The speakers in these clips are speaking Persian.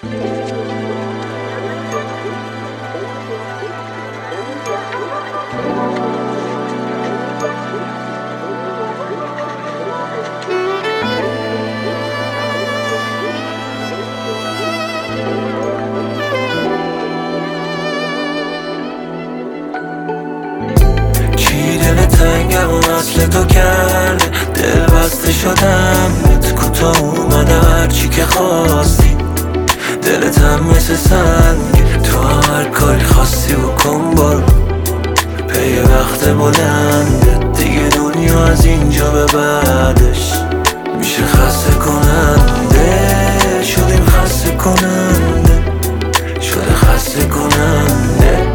چی دل تنگم و اصل تو کرده، دل بسته شدم بهت کوتاه اومدم هرچی که خواستی. دلتم مثل سنگ، تو هر کاری خواستی بکن برو. پی وقت بلنده دیگه، دنیا از اینجا به بعدش میشه خسته کننده. شدیم خسته کننده، شده خسته کننده.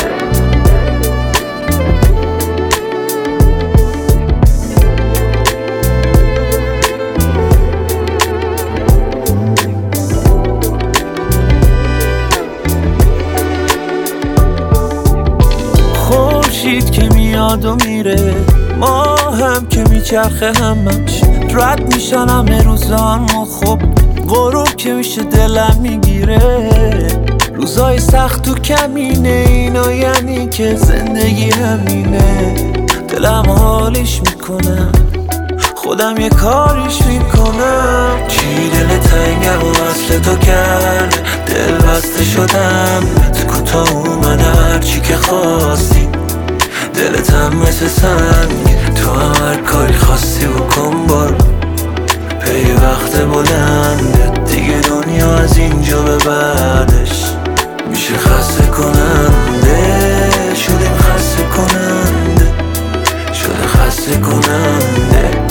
خورشید که میاد و میره، ما هم که میچرخه همش رد میشن همه روزان. و خب غروب که میشه دلم میگیره. روزای سخت و کمینه، اینا یعنی که زندگی همینه. دلم حالیش میکنم، خودم یه کاریش میکنم. چی دل تنگم و اصل تو کرده، دل بسته شدم بهت کوتاه اومدم هرچی که خواستی. دلتم مثل سنگ، تو هر کاری خواستی بکن برو. پی وقت بلنده دیگه، دنیا از اینجا به بعدش میشه خسته کننده. شدیم خسته کننده، شده خسته کننده.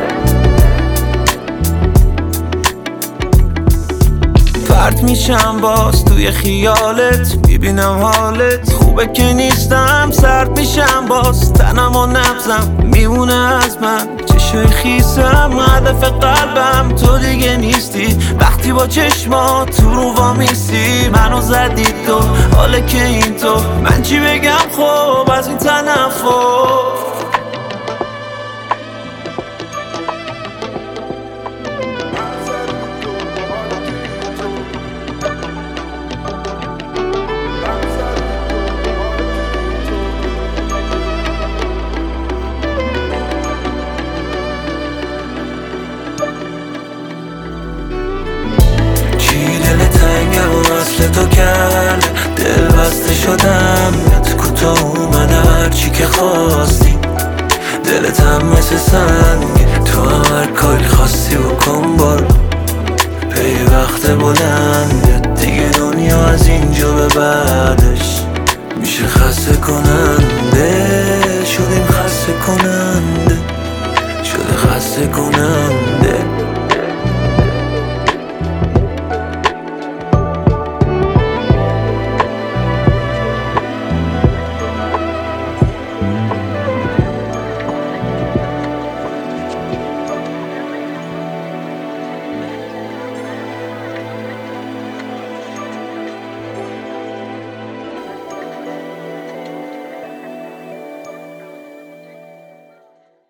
پرت میشم باز توی خیالت، میبینم حالت خوبه که نیستم. سرد میشم باز تنم و نبزم میمونه از من چشای خیسم. هدف قلبم تو دیگه نیستی، وقتی با چشما تو رو وامیستی. منو زدی تو، حاله که این تو، من چی بگم خب از این تنفر. اصل تو کرده، دل بسته شدم بهت کوتاه اومدم هرچی که خواستی. دلتم مثل سنگ، تو هر کاری خواستی بکن برو. پی وقت بلنده دیگه، دنیا از اینجا به بعدش میشه خسته کننده. شدیم خسته کننده، شده خسته کننده.